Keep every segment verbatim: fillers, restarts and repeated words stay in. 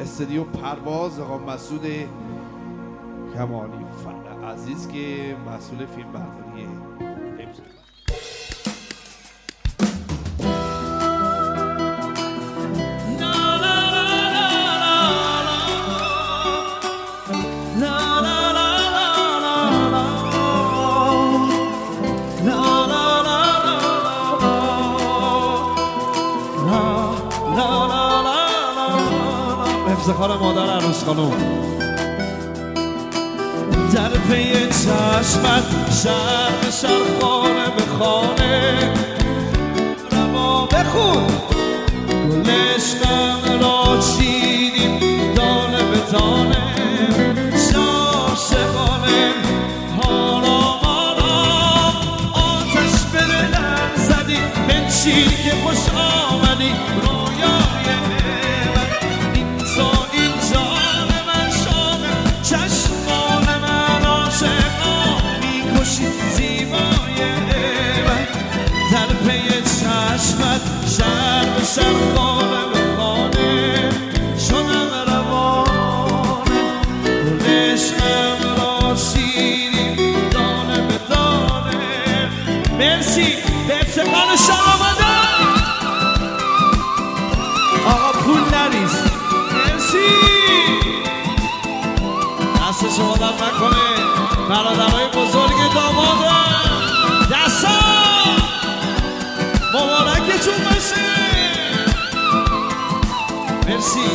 استودیو پرواز آقا مسعود کمالی فر عزیز که مسئول فیلم برداریه. افتخار مادر عروس خانم. در پی چشمت شهر به شهر خانه به خانه روا بخون گل عشقم را چیدیم دانه به دانه عاشقانه آرام آرام آتش به دلم زدی بنشین که خوش آمدی رویای من این تو این جان من شامه چشمان من عاشقا میکشی زیبای من در پی چشمت شهر به شهر خانه به خانه شدم روانه گل عشقم را چیدیم دانه به دانه. مرسی به افتخار شهرآبادان آقا پول نریز. مرسی دست شما در نکنه برادرهای بزرگ دامادم دستا مبارکتون باشه. مرسی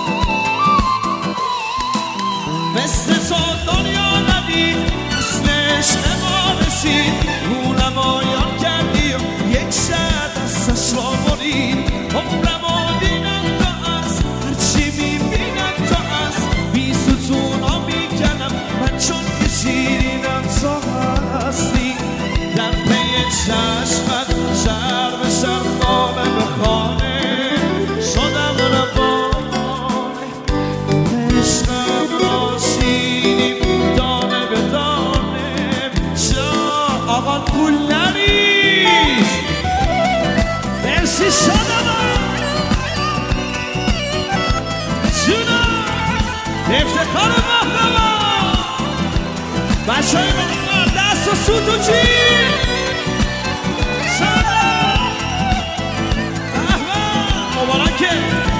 مثل تو دنیا ندید مثل عشق ما رسید رونمایان کردی و یک شهر دستش را برید عمرم و دیدم تو از هرچی میبینم تو از بی ستونا میکنم من چون که شیرینم تو هستی در پی چشمت شهر به شهر خانه به خانه شدم روانه عشقم را چیدیم دانه به دانه جا آقا پول نریز. مرسی شدم جونم افتخار محتوا بچه های من دست و سوت و جی شدم مبارکه.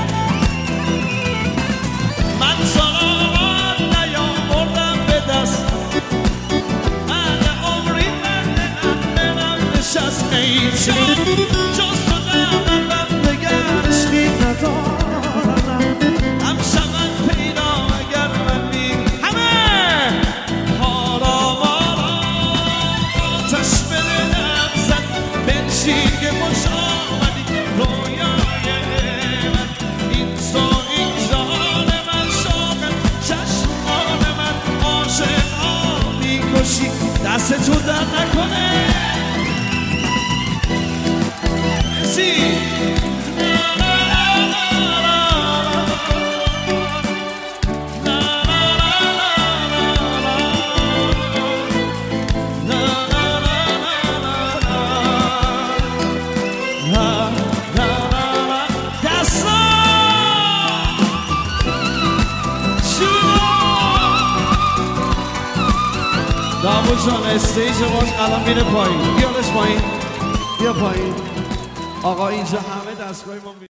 من سلامت نیاوردم به دست من عمری من دلم دلم نشست ای جان جز تو دلم من دگر عشقی ندارم هم شود پیدا اگر من بیم همه آرام آرام آتش به دلم زد بنشین که خوش آمدی رویای من این تو این جان من شاقم چشمان من عاشقا میکشی دست تو در نکنه. مرسی دامو جان استیج باش الان میره پایین بیارش پایین بیا پایین آقا اینجا همه دستگاه ما